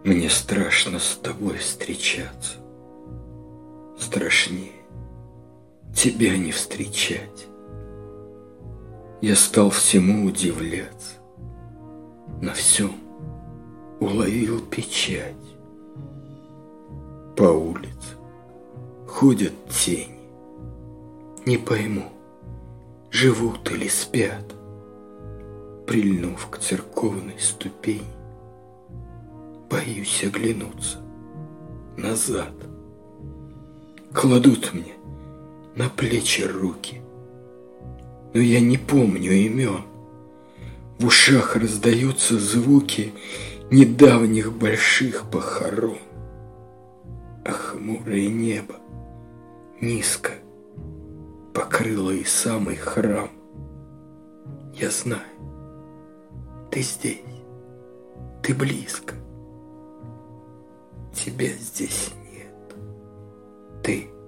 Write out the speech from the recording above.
Мне страшно с тобой встречаться. Страшнее тебя не встречать. Я стал всему удивляться, на всем уловил печать. По улице ходят тени, не пойму, живут или спят. Прильнув к церковной ступени, боюсь оглянуться назад. Кладут мне на плечи руки, но я не помню имен. В ушах раздаются звуки недавних больших похорон. А хмурое небо низко покрыло и самый храм. Я знаю, ты здесь, ты близко. Тебя здесь нет, ты